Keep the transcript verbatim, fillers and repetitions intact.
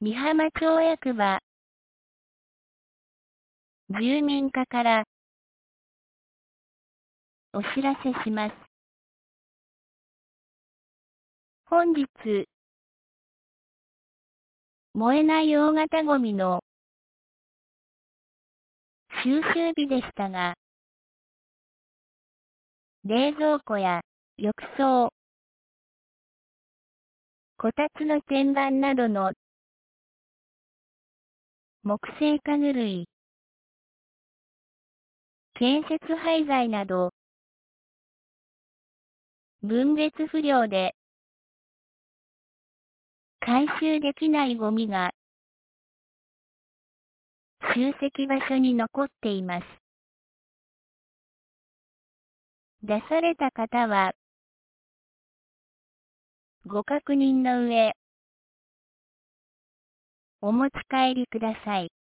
美浜町役場住民課からお知らせします。本日、燃えない大型ゴミの収集日でしたが、冷蔵庫や浴槽、こたつの天板などの木製家具類、建設廃材など、分別不良で回収できないゴミが集積場所に残っています。出された方は、ご確認の上、お持ち帰りください。